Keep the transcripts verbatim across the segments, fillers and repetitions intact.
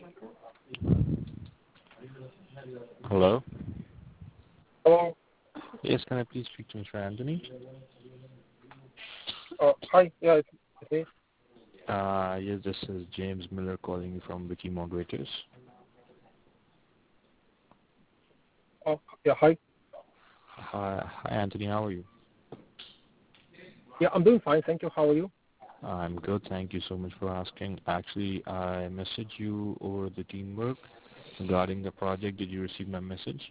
Hello? Hello. Yes, can I please speak to Mister Anthony? Uh, hi. Yeah, it's, it's me. Uh, yes, this is James Miller calling you from Wiki Moderators. Oh, yeah. Hi. Hi, hi, Anthony. How are you? Yeah, I'm doing fine. Thank you. How are you? I'm good. Thank you so much for asking. Actually, I messaged you over the teamwork regarding the project. Did you receive my message?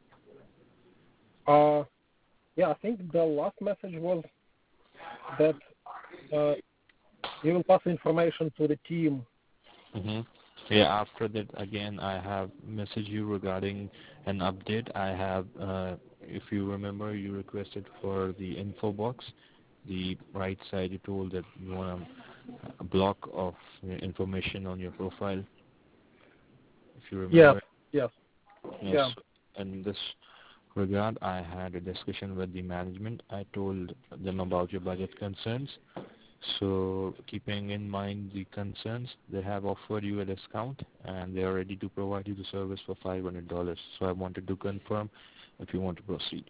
Uh, yeah, I think the last message was that uh, you will pass information to the team. Mm-hmm. Yeah, after that, again, I have messaged you regarding an update. I have, uh, if you remember, you requested for the info box. The right side, you told that you want a, a block of information on your profile. If you Yes. remember. Yes. Yes. Yeah. In this regard, I had a discussion with the management. I told them about your budget concerns. So keeping in mind the concerns, they have offered you a discount and they are ready to provide you the service for five hundred dollars. So I wanted to confirm if you want to proceed.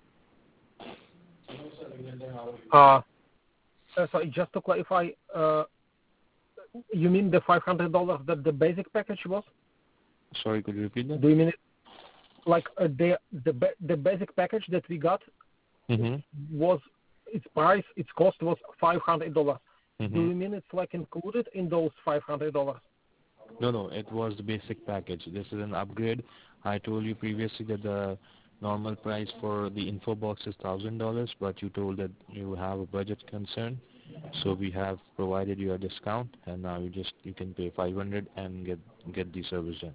Uh, uh, so just to clarify, uh, you mean the five hundred dollars that the basic package was? Sorry, could you repeat that? Do you mean it like uh, the the ba- the basic package that we got Mm-hmm. was its price, its cost was five hundred dollars? Do Mm-hmm. you mean it's like included in those five hundred dollars? No, no, it was the basic package. This is an upgrade. I told you previously that the normal price for the info box is one thousand dollars, but you told that you have a budget concern. So we have provided you a discount, and now you just you can pay five hundred dollars and get get the service done.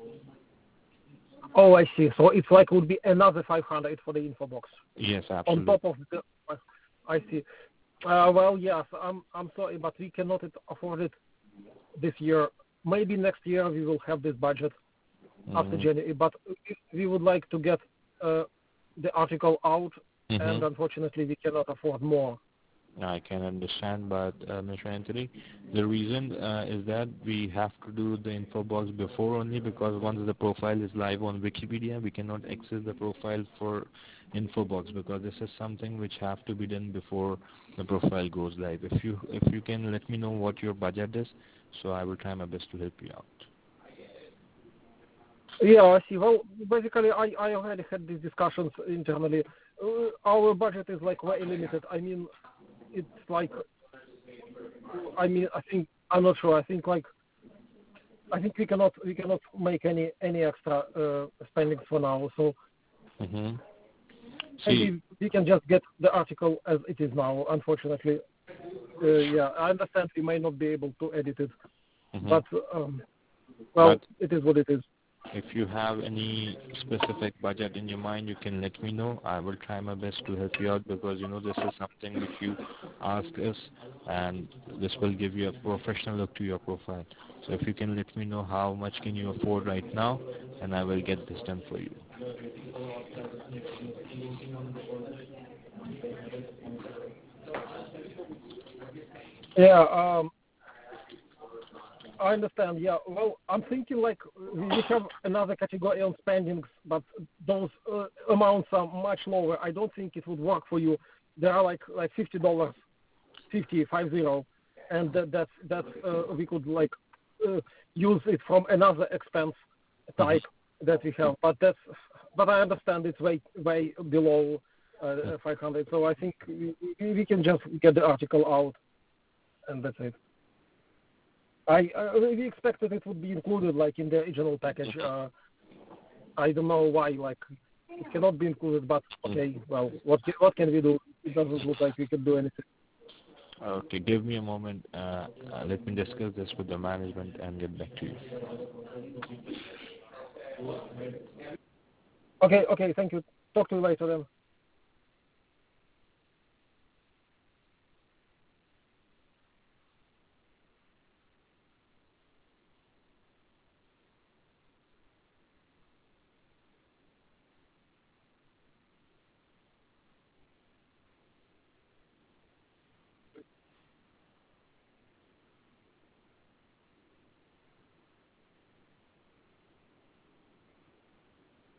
Oh, I see. So it's like would be another five hundred for the info box Yes, on absolutely. top of the. I see. Uh, well, yes. I'm I'm sorry, but we cannot afford it this year. Maybe next year we will have this budget after Mm-hmm. January. But we would like to get uh, the article out, and Mm-hmm. unfortunately we cannot afford more. I can understand, but uh, Mister Anthony, the reason uh, is that we have to do the info box before only, because once the profile is live on Wikipedia, we cannot access the profile for info box, because this is something which have to be done before the profile goes live. If you if you can let me know what your budget is, so I will try my best to help you out. Yeah, I see. Well, basically, I, I already had these discussions internally. Uh, our budget is like very limited. I mean, it's like, I mean, I think I'm not sure. I think like, I think we cannot we cannot make any any extra uh, spendings for now. So Mm-hmm. See. maybe we can just get the article as it is now. Unfortunately, uh, yeah, I understand we may not be able to edit it, Mm-hmm. but um, well, But it is what it is. if you have any specific budget in your mind, you can let me know. I will try my best to help you out, because you know this is something which you asked us, and this will give you a professional look to your profile. So if you can let me know how much can you afford right now, and I will get this done for you. Yeah. Um, I understand. Yeah. Well, I'm thinking like we have another category on spendings, but those uh, amounts are much lower. I don't think it would work for you. There are like like fifty dollars, fifty five zero, and that, that's that's uh, we could like uh, use it from another expense type that we have. But that's but I understand it's way way below uh, five hundred. So I think we, we can just get the article out, and that's it. I uh, we expected it would be included like in the original package. Uh, I don't know why like it cannot be included, but okay. Well, what ca- what can we do? It doesn't look like we can do anything. Okay, give me a moment. Uh, uh, let me discuss this with the management and get back to you. Okay, okay. Thank you. Talk to you later then.